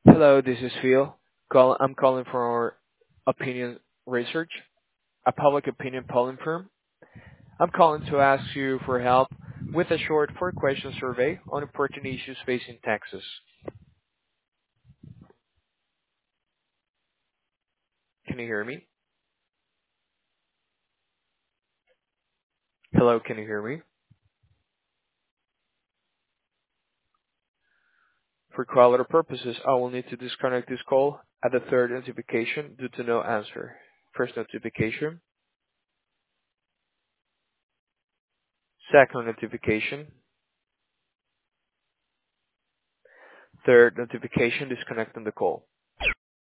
Hello, this is Phil. I'm calling from our opinion research, a public opinion polling firm. I'm calling to ask you for help with a short four-question survey on important issues facing Texas. Can you hear me? Hello, can you hear me? For quality purposes, I will need to disconnect this call at the third notification due to no answer. First notification, second notification, third notification disconnecting the call.